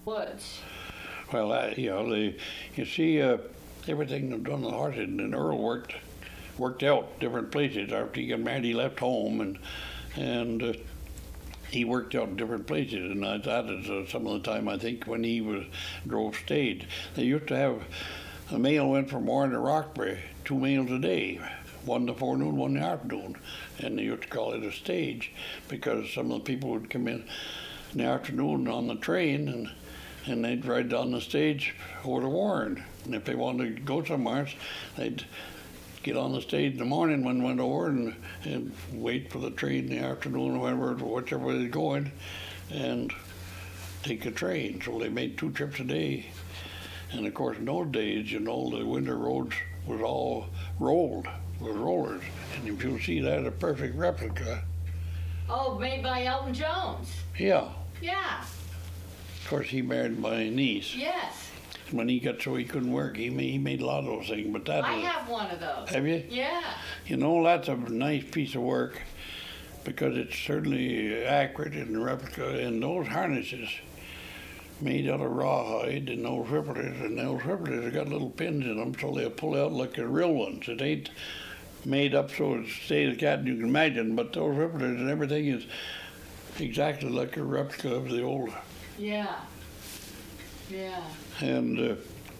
woods. Well, you see, everything done on the horses, and Earl worked out different places. After he got married, he left home, and he worked out in different places. And that is some of the time, I think, when he drove stage. They used to have a mail went from Warren to Roxbury, 2 mails a day, one in the forenoon, one in the afternoon, and they used to call it a stage because some of the people would come in the afternoon on the train, and they'd ride down the stage over to Warren. And if they wanted to go somewhere, they'd get on the stage in the morning when went over and wait for the train in the afternoon or whichever way they're going, and take a train. So they made 2 trips a day. And of course, in those days, the winter roads was all rolled with rollers. And if you see that, a perfect replica. Oh, made by Elton Jones. Yeah. Yeah. Of course, he married my niece. Yes. When he got so he couldn't work, he made a lot of those things. But I have one of those. Have you? Yeah. That's a nice piece of work because it's certainly accurate in the replica. And those harnesses made out of rawhide, and those riveters have got little pins in them, so they'll pull out like the real ones. It ain't made up so it stays as cat you can imagine, but those riveters and everything is exactly like a replica of the old. Yeah. Yeah. And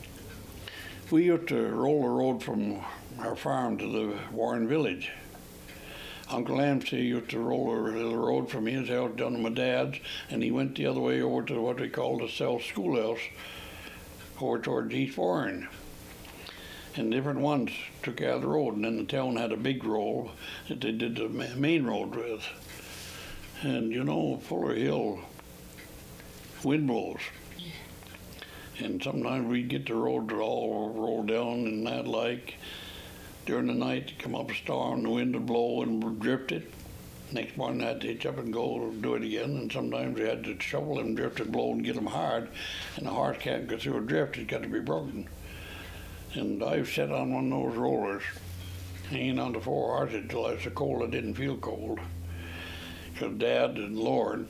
we used to roll the road from our farm to the Warren village. Uncle Amsey used to roll the road from his house down to my dad's, and he went the other way over to what we called the South Schoolhouse, over towards East Warren. And different ones took out the road, and then the town had a big road that they did the main road with. And Fuller Hill, wind blows. And sometimes we'd get the road all rolled down and that like. During the night, come up a storm, the wind would blow and drift it. Next morning, I had to hitch up and go do it again. And sometimes we had to shovel them, drift and blow and get them hard. And the horse can't go through a drift, it's got to be broken. And I've sat on one of those rollers, hanging on to 4 horses until I was so cold I didn't feel cold. Because Dad and Lord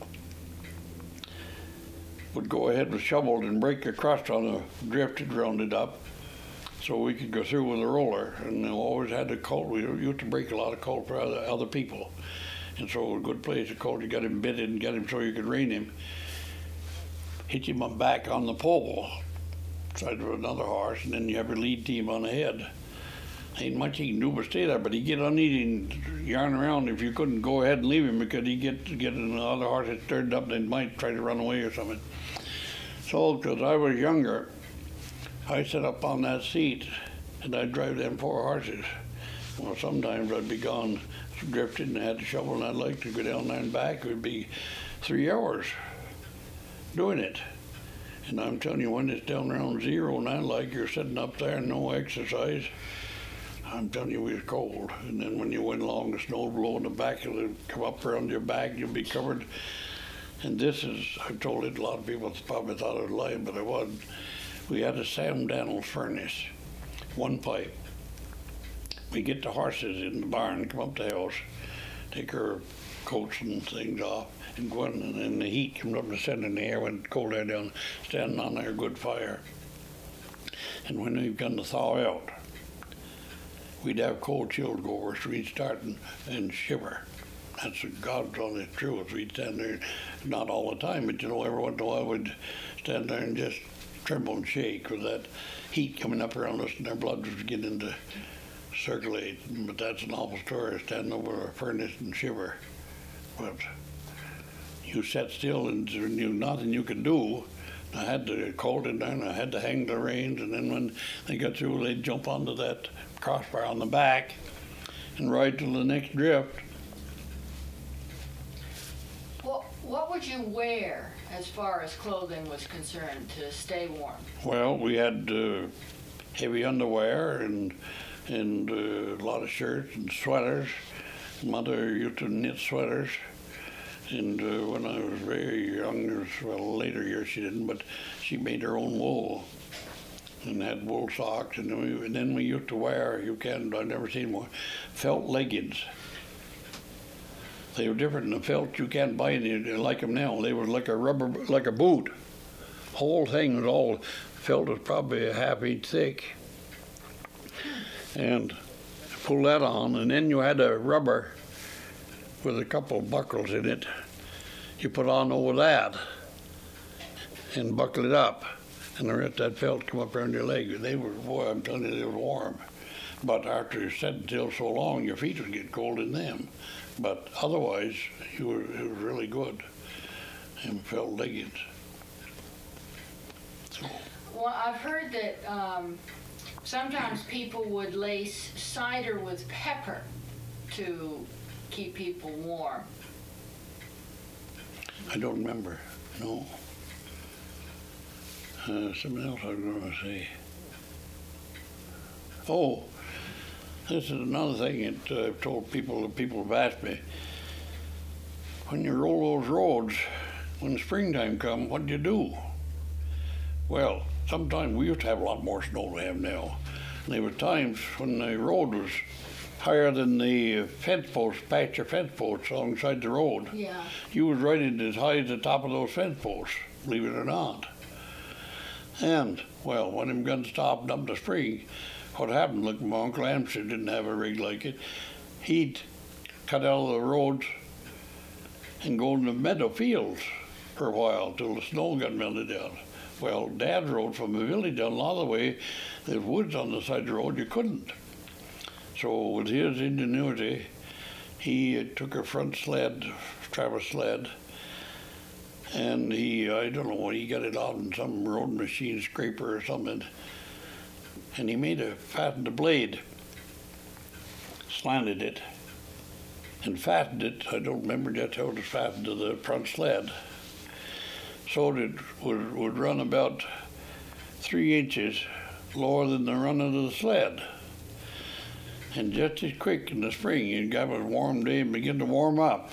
would go ahead with shovels and break a crust on the drift and round it up, so we could go through with a roller. And they always had to colt. We used to break a lot of colt for other people. And so a good place to colt, you got him bitted and got him so you could rein him. Hit him back on the pole, side of another horse, and then you have your lead team on the head. Ain't much he can do but stay there, but he'd get uneasy and yarn around if you couldn't go ahead and leave him because he'd get another horse that stirred up and might try to run away or something. So, because I was younger, I sat up on that seat and I'd drive them 4 horses. Well, sometimes I'd be gone drifting and had to shovel, and I'd like to go down there and back. It would be 3 hours doing it. And I'm telling you, when it's down around 0 and that, like you're sitting up there and no exercise, I'm telling you, it was cold. And then when you went along, the snow would blow in the back, it would come up around your back, you'd be covered. And this is, I've told it, a lot of people probably thought I was lying, but I wasn't. We had a Sam Daniels furnace, 1 pipe. We get the horses in the barn, come up to the house, take our coats and things off, and go in, and then the heat comes up the center in the air when cold air down, standing on there, good fire. And when we've begun to thaw out, we'd have cold chills go over, so we'd start and shiver. That's God's honest truth. We'd stand there, not all the time, but every once in a while we'd stand there and just tremble and shake with that heat coming up around us, and our blood was beginning to circulate. But that's an awful story, standing over a furnace and shiver. But you sat still and there was nothing you could do. I had to colt it down, I had to hang the reins, and then when they got through, they'd jump onto that crossbar on the back and ride till the next drift. What would you wear as far as clothing was concerned to stay warm? Well, we had heavy underwear and a lot of shirts and sweaters. Mother used to knit sweaters. And when I was very young, later years she didn't, but she made her own wool and had wool socks. And then we used to wear, I've never seen more, felt leggings. They were different than the felt. You can't buy any like them now. They were like a rubber, like a boot, whole thing was all felt was probably a ½ inch thick. And pull that on, and then you had a rubber with a couple of buckles in it. You put on over that and buckle it up, and let that felt come up around your leg. They were, boy, I'm telling you, they were warm. But after you sat still so long, your feet would get cold in them. But otherwise, it was really good and felt legged. So. Well, I've heard that sometimes people would lace cider with pepper to keep people warm. I don't remember, no. Something else I was going to say. Oh, this is another thing that I've told people have asked me. When you roll those roads, when springtime comes, what do you do? Well, sometimes we used to have a lot more snow than we have now. And there were times when the road was higher than the fence posts, patch of fence posts alongside the road. Yeah. You was riding as high as the top of those fence posts, believe it or not. And, well, when them guns stopped up the spring, what happened, look, my Uncle Amster didn't have a rig like it. He'd cut out of the roads and go in the meadow fields for a while till the snow got melted down. Well, Dad's road from the village down a lot of the way, there's woods on the side of the road, you couldn't. So with his ingenuity, he took a front sled, traverse sled, and I don't know, he got it on some road machine scraper or something, and he fastened a blade, slanted it, and fastened it, I don't remember just how it was fastened to the front sled, so that it would run about 3 inches lower than the run of the sled. And just as quick in the spring, you'd have a warm day and begin to warm up.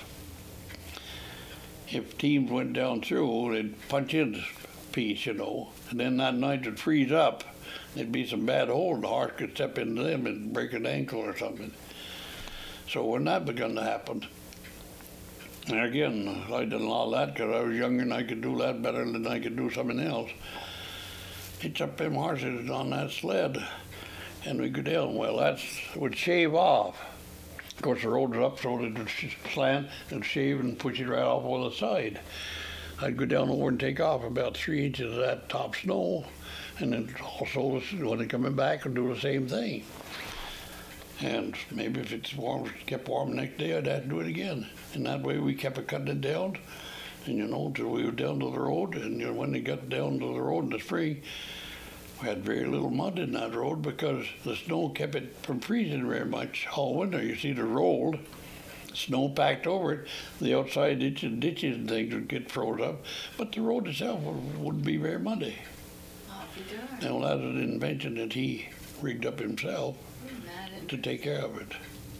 If teams went down through, they'd punch in a piece, and then that night it'd freeze up. There'd be some bad holes, the horse could step into them and break an ankle or something. So when that began to happen, and again, I did a lot of that because I was younger and I could do that better than I could do something else. Hitch up them horses on that sled, and we go down. Well, that would shave off. Of course, the road was up, so it would slant and shave and push it right off on the side. I'd go down over and take off about 3 inches of that top snow, and then also when it coming back, I'd do the same thing. And maybe if it's warm, kept warm the next day, I'd have to do it again. And that way we kept cutting it down, and till we were down to the road. And when they got down to the road in the spring, we had very little mud in that road because the snow kept it from freezing very much all winter. You see, the rolled, snow packed over it, the outside ditches and things would get froze up, but the road itself wouldn't be very muddy. Now that was an invention that he rigged up himself to take care of it.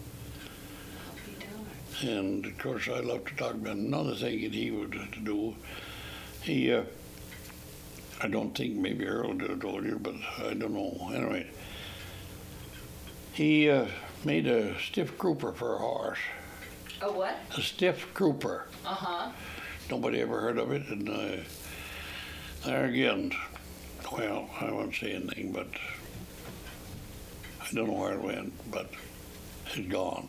And of course, I love to talk about another thing that he would do. He, I don't think maybe Earl did told you, but I don't know. Anyway, he made a stiff crouper for a horse. A what? A stiff crouper. Uh-huh. Nobody ever heard of it, and there again, well, I won't say anything, but I don't know where it went, but it's gone.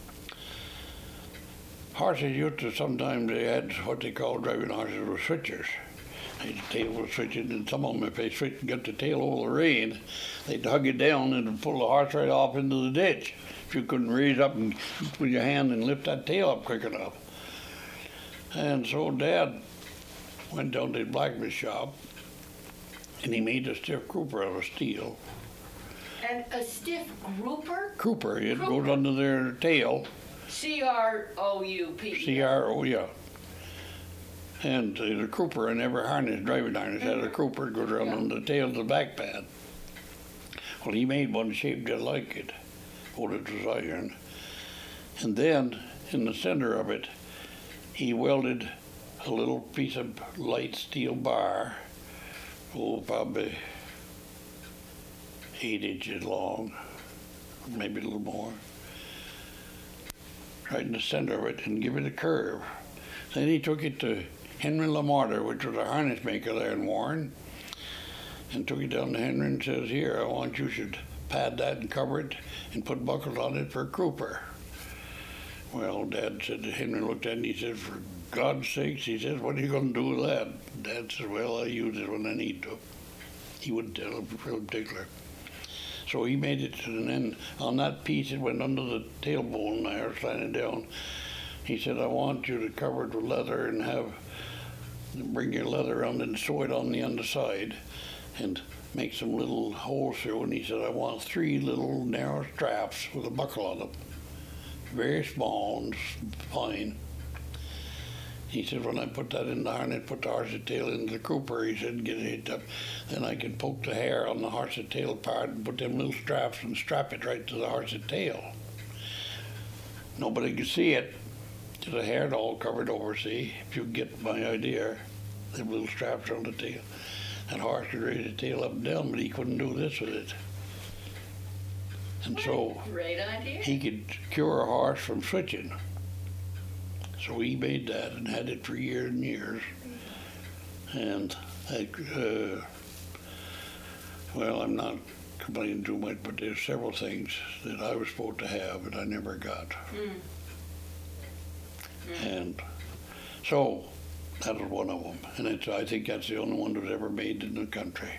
Horses used to sometimes, they had what they call driving horses with switchers. The tail was switching, and some of them, if they got the tail over the rein, they'd hug it down and pull the horse right off into the ditch if you couldn't raise up and with your hand and lift that tail up quick enough. And so Dad went down to the blacksmith shop, and he made a stiff crouper out of steel. And a stiff grouper? Crouper, it goes under their tail. C-R-O-U-P. C-R-O, yeah. And the crouper in every harness, driving harness, has a crouper that goes around on the tail of the back pad. Well, he made one shaped just like it, but it was iron. And then, in the center of it, he welded a little piece of light steel bar, probably 8 inches long, maybe a little more, right in the center of it, and give it a curve. Then he took it to Henry Lamarter, which was a harness maker there in Warren, and took it down to Henry and says, "Here, I want you should pad that and cover it and put buckles on it for a crooper." Well, Dad said, Henry looked at it and he said, "For God's sakes," he says, "what are you going to do with that?" Dad says, "Well, I use it when I need to." He wouldn't tell him, real particular. So he made it, and then on that piece it went under the tailbone there, sliding down. He said, "I want you to cover it with leather and bring your leather around and sew it on the underside and make some little holes through." And he said, "I want 3 little narrow straps with a buckle on them, very small and fine." He said, "When I put that in the harness, put the horse's tail into the crooper," he said, "get it up, then I can poke the hair on the horse's tail part and put them little straps and strap it right to the horse's tail. Nobody could see it. There's a hair all covered over, see, if you get my idea, the little straps on the tail. That horse could raise the tail up and down, but he couldn't do this with it. And so Great idea. he could cure a horse from switching. So he made that and had it for years and years. And well, I'm not complaining too much, but there's several things that I was supposed to have that I never got. And so that was one of them. And I think that's the only one that was ever made in the country.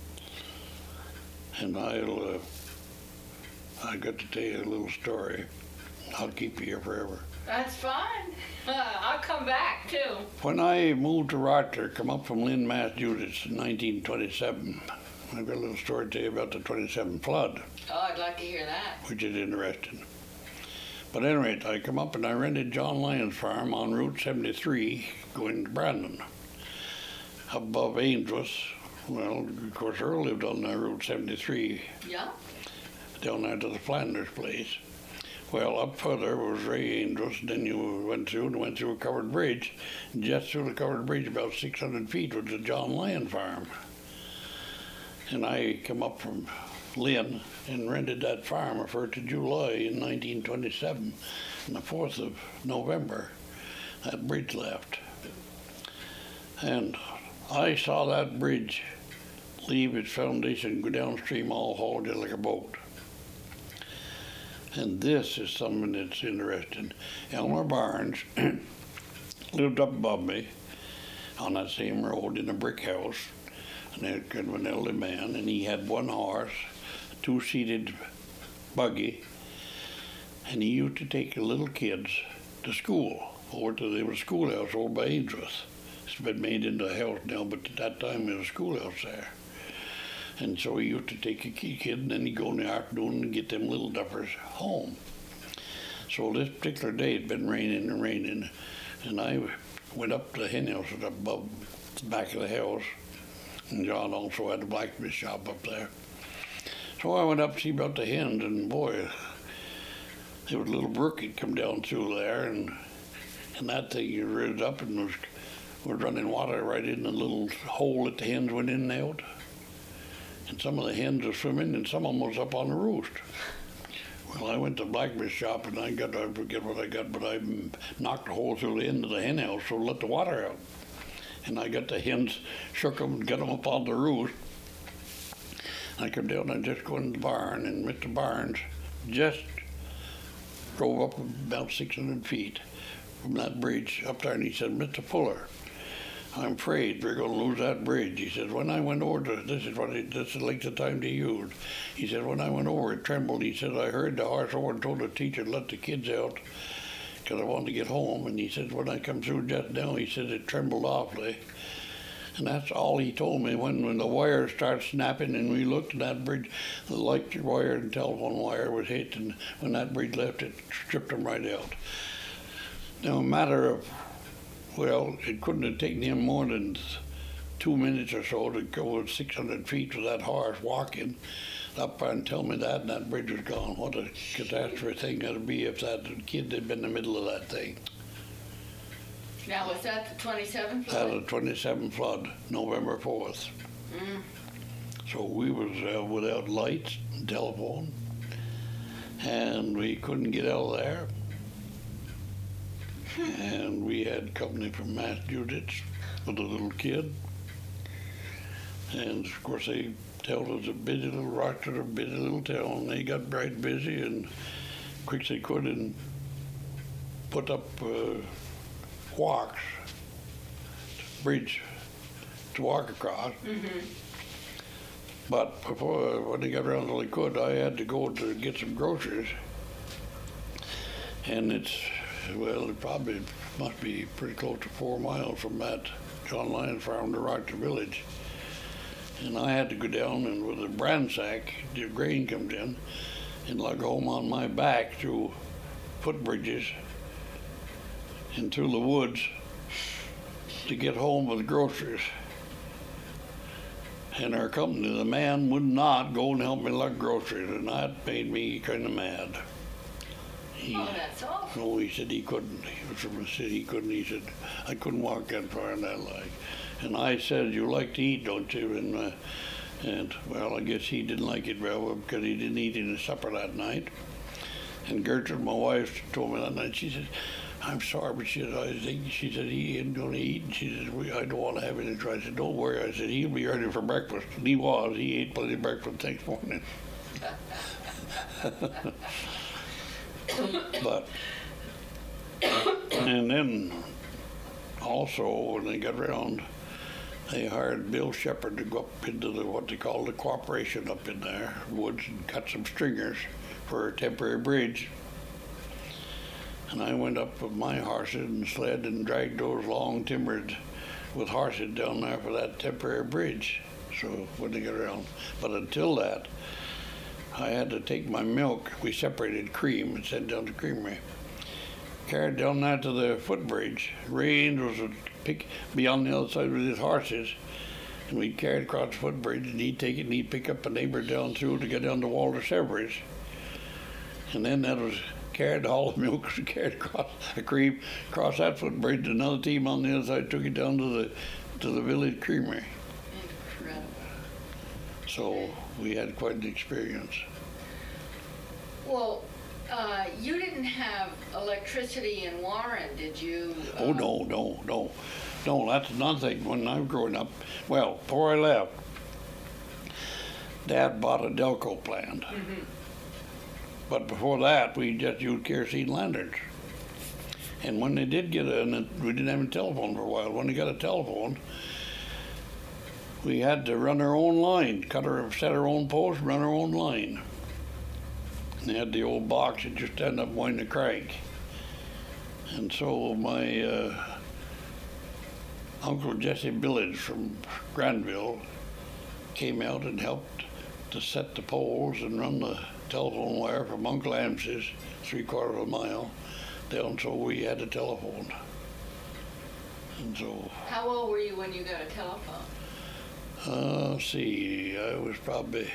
And I got to tell you a little story. I'll keep you here forever. That's fine. I'll come back too. When I moved to Rochester, come up from Lynn, Massachusetts in 1927, I've got a little story to tell you about the 27 flood, Oh, I'd like to hear that. which is interesting. But at any rate, I come up and I rented John Lyons' farm on Route 73 going to Brandon. Up above Ainsworth, well, of course, Earl lived on Route 73, Yeah? down there to the Flanders place. Well, up further was Ray Ainsworth, then you went through a covered bridge. And just through the covered bridge, about 600 feet, was the John Lyon farm. And I come up from Lynn and rented that farm the 1st of July in 1927. And the 4th of November, that bridge left. And I saw that bridge leave its foundation, go downstream, all hauled just like a boat. And this is something that's interesting. Elmer Barnes lived up above me on that same road in a brick house, and he was kind of an elderly man, and he had one horse, a 2-seated buggy, and he used to take the little kids to school, over to the schoolhouse over by Ainsworth. It's been made into a house now, but at that time there was a schoolhouse there. And so he used to take a kid, and then he'd go in the afternoon and get them little duffers home. So this particular day it'd been raining and raining, and I went up to the hen house up above the back of the house, and John also had a blacksmith shop up there. So I went up to see about the hens, and boy, there was a little brook that come down through there, and that thing you rigged up and was running water right in the little hole that the hens went in and out. And some of the hens were swimming, and some of them was up on the roost. Well, I went to the blacksmith shop, and I forget what I got, but I knocked a hole through the end of the hen house to let the water out. And I got the hens, shook them, and got them up on the roost. I come down and just go in the barn, and Mr. Barnes just drove up about 600 feet from that bridge up there, and he said, "Mr. Fuller, I'm afraid we're going to lose that bridge." He said, "When I went over to, this is the length of time to use." He said, "When I went over, it trembled." He said, "I heard the horse over and told the teacher to let the kids out because I wanted to get home." And he said, "When I come through just now," he said, "it trembled awfully." And that's all he told me. When the wires started snapping and we looked at that bridge, the electric wire and telephone wire was hit, and when that bridge left, it stripped them right out. Now, a matter of, well, it couldn't have taken him more than 2 minutes or so to go 600 feet with that horse walking up and tell me that, and that bridge was gone. What a catastrophe thing that'd be if that kid had been in the middle of that thing. Now, was that the 27 That flood? was a 27 flood, November 4th. So we was without lights and telephone, and we couldn't get out of there. And we had company from Massachusetts with a little kid. And of course they told us a busy little Rochester, a busy little town. They got bright busy and quick as they could and put up walks, bridge to walk across. But before, when they got around till they could, I had to go to get some groceries. And it probably must be pretty close to 4 miles from that John Lyons farm to Rochester Village. And I had to go down and with a bran sack, the grain comes in, and lug home on my back through footbridges and through the woods to get home with groceries. And our company, the man would not go and help me lug groceries, and that made me kind of mad. That's awful. No, he said he couldn't. He was from the city, he couldn't. He said, I couldn't walk that far in that leg. And I said, you like to eat, don't you? And well, I guess he didn't like it well because he didn't eat any supper that night. And Gertrude, my wife, told me that night, she said, I'm sorry, but she said, he ain't going to eat. And she said, I don't want to have any trouble. I said, don't worry. I said, he'll be ready for breakfast. And he was. He ate plenty of breakfast next morning. But, and then also when they got around, they hired Bill Shepard to go up into what they call the cooperation up in there, woods, and cut some stringers for a temporary bridge. And I went up with my horses and sled and dragged those long timbers with horses down there for that temporary bridge. So when they got around, but until that, I had to take my milk. We separated cream and sent down to creamery. Carried down there to the footbridge. Rained was be on the other side with his horses. And we'd carry it across the footbridge, and he'd take it and he'd pick up a neighbor down through to get down to Walter Severy's. And then that was carried, all the milk was carried across the cream, across that footbridge. Another team on the other side took it down to the village creamery. Incredible. So we had quite an experience. Well, you didn't have electricity in Warren, did you? Oh, no, that's another thing. When I was growing up, well, before I left, Dad bought a Delco plant. But before that, we just used kerosene lanterns. And when they did we didn't have a telephone for a while. When they got a telephone, we had to run our own line, set our own post, run our own line. And they had the old box that just stand up and wind the crank. And so my Uncle Jesse Billage from Granville came out and helped to set the poles and run the telephone wire from Uncle Ams's 3/4 of a mile down, so we had a telephone. And so. How old were you when you got a telephone? See, I was probably,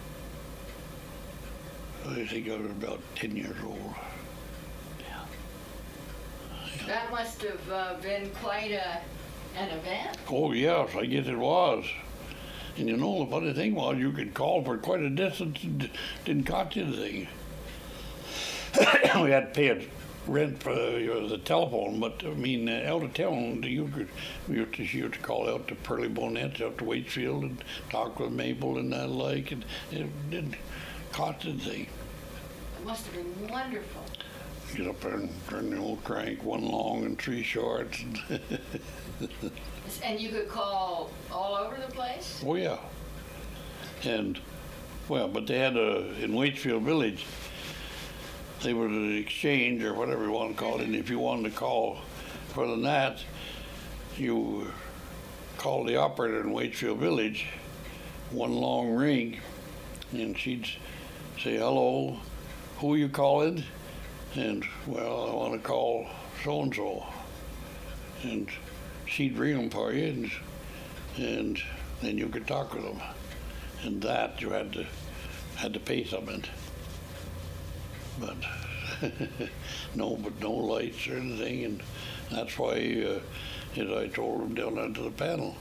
I think I was about 10 years old. Yeah. That must have been quite an event. Oh, yes, I guess it was. And you know, the funny thing was, you could call for quite a distance and didn't cost you anything. We had to pay a rent for the telephone, but I mean, out of town, we used to call out to Pearly Bonnet, out to Waitsfield, and talk with Mabel and that like, and it didn't cost anything. It must have been wonderful. Get up there and turn the old crank, 1 long and 3 short. And you could call all over the place? Oh, yeah. And, well, but they had in Waitsfield Village, they were an exchange or whatever you want to call it. And if you wanted to call for the Nats, you called the operator in Waitsfield Village, 1 long ring, and she'd say, hello, who are you calling? And, well, I want to call so-and-so. And she'd ring them for you, and then you could talk with them. And that you had to pay something. But no lights or anything, and that's why, as I told them down onto the panel,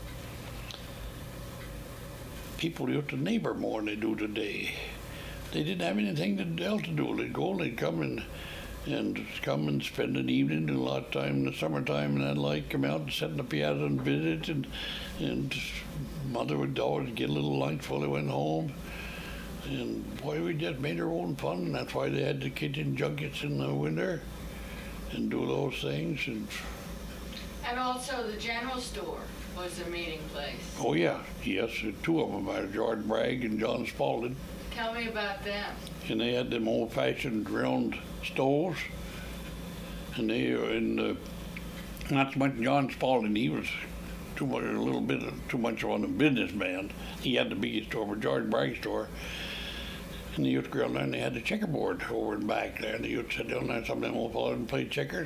people used to neighbor more than they do today. They didn't have anything else to do. They'd go and they'd come and and come and spend an evening and a lot of time in the summertime and then like come out and sit in the piazza and visit and mother would always get a little lunch before they went home. And boy, we just made our own fun, and that's why they had the kitchen junkets in the winter and do those things. And also the general store was a meeting place. Oh yeah, yes, two of them are George Bragg and John Spaulding. Tell me about them. And they had them old-fashioned round stoves, and they were not so much John Spaulding. He was a little bit too much of a businessman. He had the biggest store, but George Bragg's store. And they used to go down there and they had the checkerboard over and back there, and they used to sit down there and some of them old fellas and play checkers.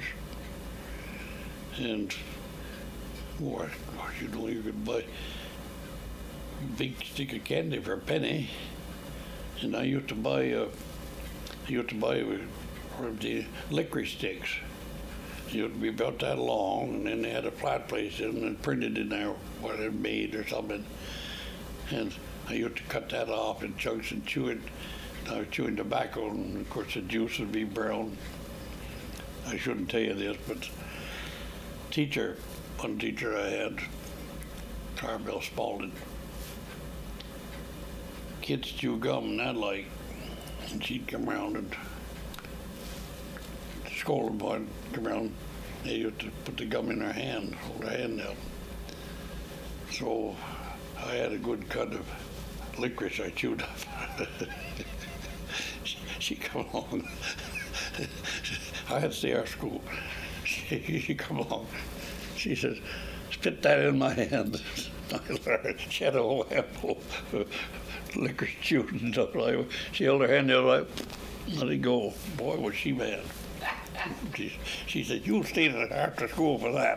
And boy, you could buy a big stick of candy for a penny. And I used to buy the licorice sticks. It would be about that long, and then they had a flat place in and printed in there what it made or something. And I used to cut that off in chunks and chew it. I was chewing tobacco, and of course the juice would be brown. I shouldn't tell you this, but one teacher I had, Tarbell Spaulding, kids chew gum and that like, and she'd come around and scold them, boy, come around. They used to put the gum in her hand, hold her hand out. So I had a good cut of licorice I chewed up. she come along. I had to stay at school. She come along. She says, spit that in my hand. She had a whole handful of licorice chewed and stuff like that. She held her hand out like, let it go. Boy, was she mad. She said, you'll stay after school for that.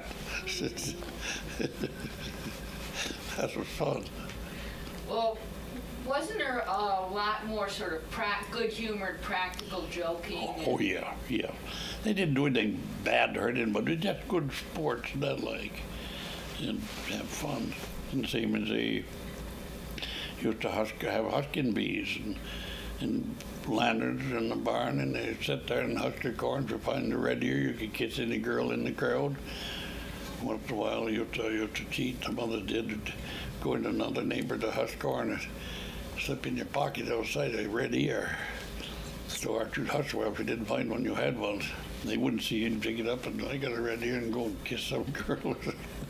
That was fun. Well, wasn't there a lot more sort of good-humored, practical joking? Oh, yeah. They didn't do anything bad to hurt anybody, but just good sports and that like, and have fun. And same as they used to have husking bees and lanterns in the barn, and they sit there and husk their corn. If you find the red ear, you could kiss any girl in the crowd. Once in a while, you used to cheat. The mothers did go into another neighbor to husk corn and slip in your pocket outside a red ear. So after you'd husk, well, if you didn't find one, you had one. They wouldn't see you and pick it up, and I got a red ear and go and kiss some girl.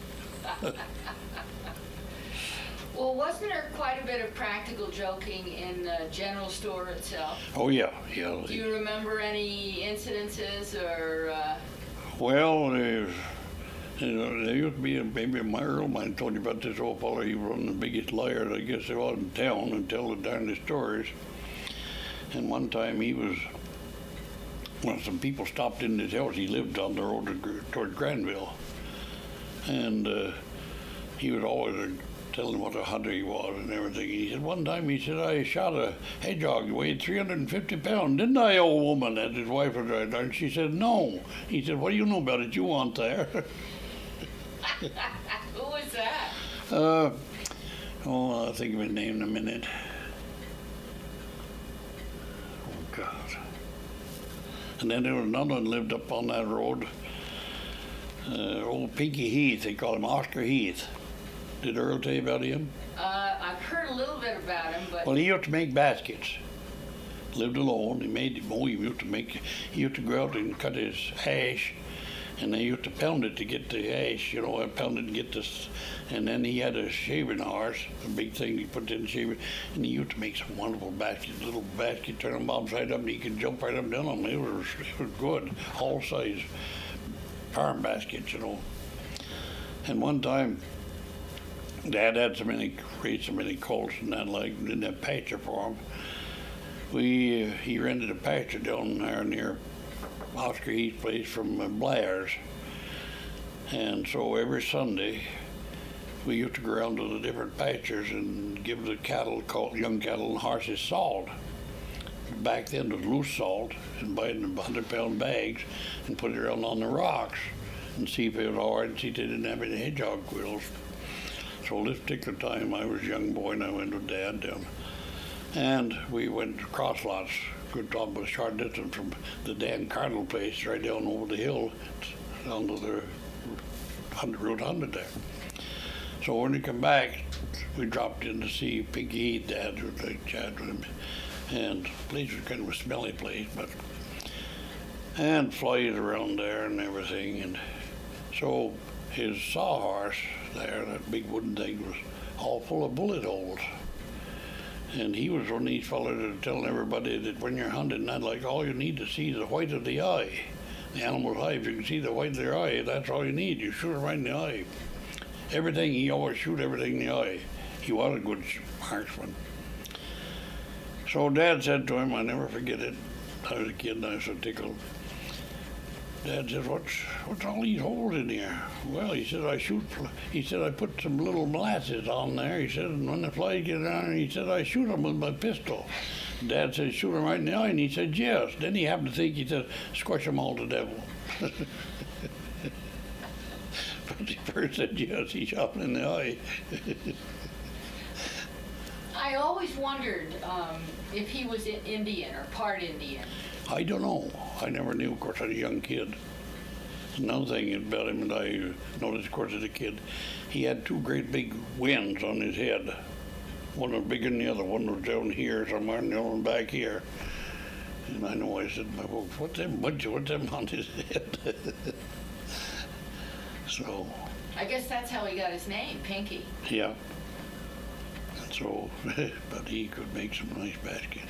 Well, wasn't there quite a bit of practical joking in the general store itself? Oh, yeah. Do you remember any incidences or... Well, there used to be maybe my earl mine told you about this old fellow. He was one of the biggest liars I guess there was in town and tell the darndest stories. And one time some people stopped in his house. He lived on the road toward Granville. And he was always telling what a hunter he was and everything. He said, one time, he said, I shot a hedgehog. He weighed 350 pounds. Didn't I, old woman? And his wife was right there. And she said, no. He said, what do you know about it? You want there. Who was that? I'll think of his name in a minute. Oh, God. And then there was another one lived up on that road. Old Pinky Heath, they call him Oscar Heath. Did Earl tell you about him? I've heard a little bit about him, but... Well, he used to make baskets. Lived alone. He used to go out and cut his ash, and they used to pound it to get the ash, pound it to get this. And then he had a shaving horse, a big thing he put in shaving, and he used to make some wonderful baskets, little basket, turn them upside up, and he could jump right up and down them. It was good, all size farm baskets, And one time, Dad had raised so many colts and that like, didn't have pasture for him. He rented a pasture down there near Oscar Heath's place from Blair's. And so every Sunday, we used to go around to the different pastures and give the young cattle and horses salt. Back then it was loose salt, and buy it in 100-pound bags and put it around on the rocks and see if it was hard and see if they didn't have any hedgehog quills. So this particular time I was a young boy and I went with Dad down. And we went across lots, good almost short distance from the Dan Cardinal place, right down over the hill, down to the Route 100 there. So when we come back, we dropped in to see Pinky. Dad would like chat with him, and the place was kind of a smelly place, but and flies around there and everything. And so his sawhorse there, that big wooden thing, was all full of bullet holes. And he was one of these fellas that was telling everybody that when you're hunting, that like all you need to see is the white of the eye. The animal's eye, if you can see the white of their eye, that's all you need. You shoot it right in the eye. Everything, he always shoot everything in the eye. He was a good marksman. So Dad said to him, I never forget it. I was a kid and I was so tickled. Dad said, what's all these holes in here? Well, he said, I put some little molasses on there. He said, and when the flies get down, he said, I shoot them with my pistol. Dad said, shoot them right in the eye. And he said, yes. Then he happened to think, he said, squash them all to devil. But he first said, yes, he shot him in the eye. I always wondered if he was Indian or part Indian. I don't know. I never knew, of course, I was a young kid. Another thing about him, and I noticed, of course, as a kid, he had two great big wings on his head. One was bigger than the other. One was down here somewhere, and the other one back here. And I know I said to my folks, what's them on his head? So. I guess that's how he got his name, Pinky. Yeah. And so, but he could make some nice baskets.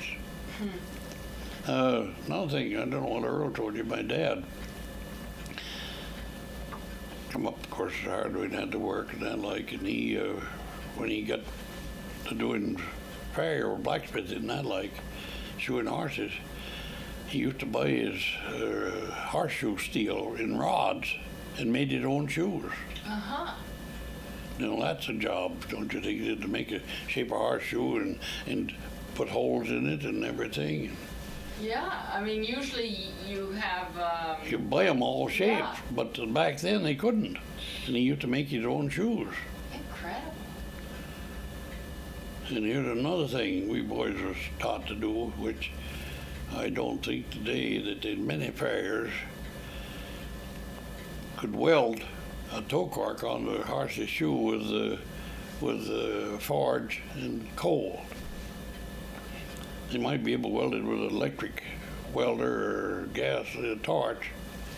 Another thing, I don't know what Earl told you, my dad come up, of course, hard when he had to work and that like, and he, when he got to doing farrier or blacksmithing and that like, shoeing horses, he used to buy his horseshoe steel in rods and made his own shoes. Uh-huh. You know, that's a job, don't you think, to make a shape a horseshoe and put holes in it and everything. Yeah, I mean, usually you have... You buy them all shaped, yeah. But back then they couldn't. And he used to make his own shoes. Incredible. And here's another thing we boys was taught to do, which I don't think today that many farriers could weld a toe cork on the horse's shoe with the forge and coal. They might be able to weld it with an electric welder or gas torch,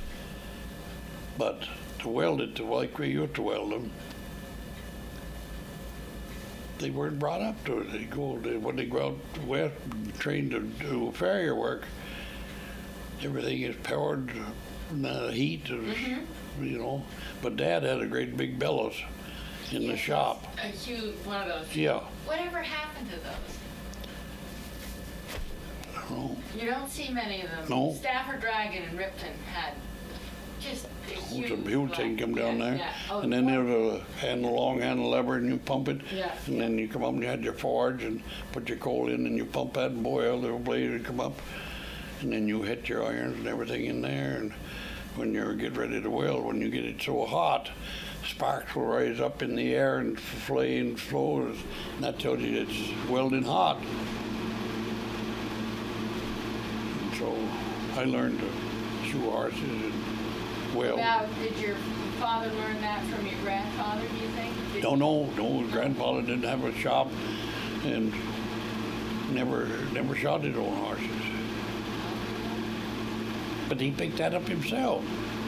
but to weld it to like we used to weld them, they weren't brought up to it. When they go out west, trained to do farrier work, everything is powered, heat, you know. But Dad had a great big bellows in the shop. A huge one of those. Yeah. Whatever happened to those? No. You don't see many of them. No. Stafford Dragon and Ripton had just a huge thing come down there. Yeah. Oh, and then there was a long handle lever and you pump it. Yeah. And then you come up and you had your forge and put your coal in and you pump that and boil, the blade would come up. And then you hit your irons and everything in there. And when you get ready to weld, when you get it so hot, sparks will rise up in the air and flay and flow. And that tells you it's welding hot. So I learned to shoe horses and weld. Now, did your father learn that from your grandfather, do you think? No, his grandfather didn't have a shop and never shot his own horses. But he picked that up himself.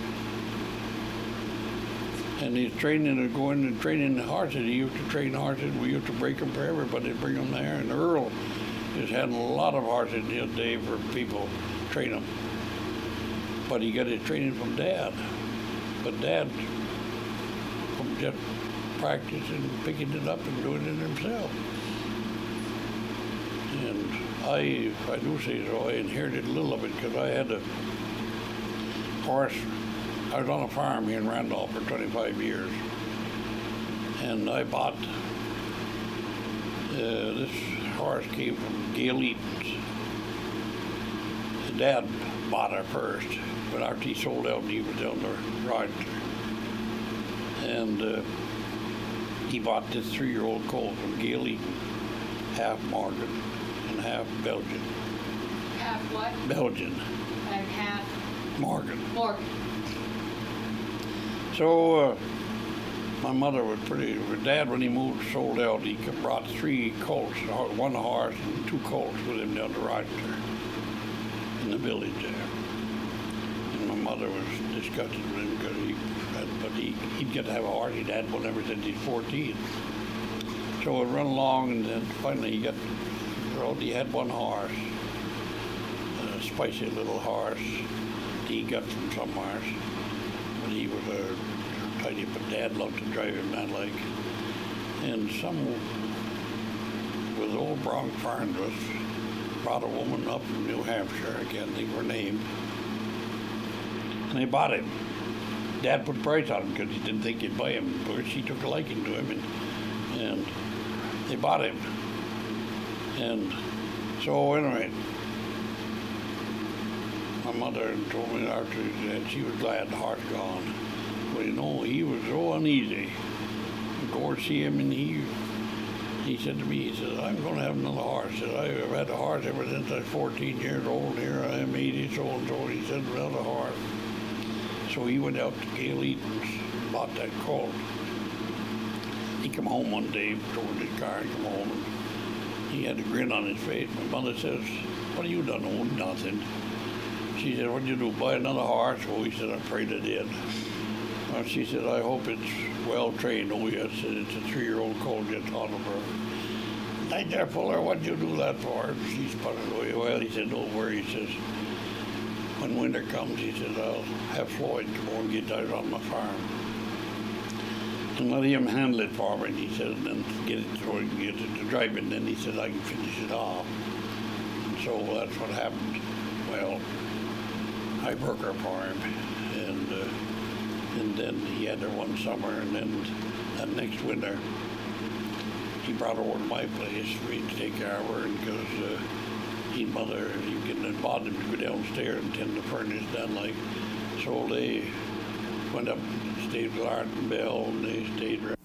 And he's training and going and training the horses. He used to train horses. We used to break them for everybody, bring them there. And Earl has had a lot of horses the other day for people train them. But he got his training from Dad. But Dad, from just practicing, picking it up and doing it himself. And I do say so, I inherited a little of it because I had a horse. I was on a farm here in Randolph for 25 years. And I bought, this horse came from Gail Eaton's. His dad bought her first, but after he sold out, he was down the road. And he bought this 3-year-old colt from Gail Eaton, half Morgan. and half Belgian. Half what? Belgian, And half Morgan. Morgan. So my mother was her dad, when he moved, sold out. He brought 3 colts, 1 horse and 2 colts with him down to Rochester in the village there. And my mother was disgusted with him because he'd get to have a horse. He'd had one ever since he's 14. So it run along, and then finally he had 1 horse, a spicy little horse he got from somewhere. But he was a tidy, but Dad loved to drive him that like. And some with old Bronx Farnbus brought a woman up from New Hampshire, I can't think of her name, and they bought him. Dad put a price on him because he didn't think he'd buy him, but she took a liking to him, and they bought him. And so anyway, my mother told me after that she was glad the horse gone. But you know, he was so uneasy. I'd go see him, and he said to me, he said, I'm going to have another horse. He said, I've had a horse ever since I was 14 years old. Here I am 80 so-and-so. He said, another horse. So he went out to Gail Eaton's, bought that colt. He come home one day, drove his car and come home, and he had a grin on his face. My mother says, what have you done? Oh, nothing. She said, what'd you do, buy another horse? Oh, he said, I'm afraid I did. Well, she said, I hope it's well trained. Oh, yes, it's a 3-year-old colt you taught him her. Night there, Fuller, what'd you do that for? She spun it away. Well, he said, don't worry. He says, when winter comes, he says, I'll have Floyd come over and get out on my farm and let him handle it for me. And he said, and then get it so he can get it to drive it. And then he said, I can finish it off. And so that's what happened. Well, I broke her for him, and then he had her one summer, and then that next winter, he brought her over to my place for me to take care of her, because he bought him to go downstairs and tend the furnace then, like. So they went up and stayed with Art and Bell, and they stayed around.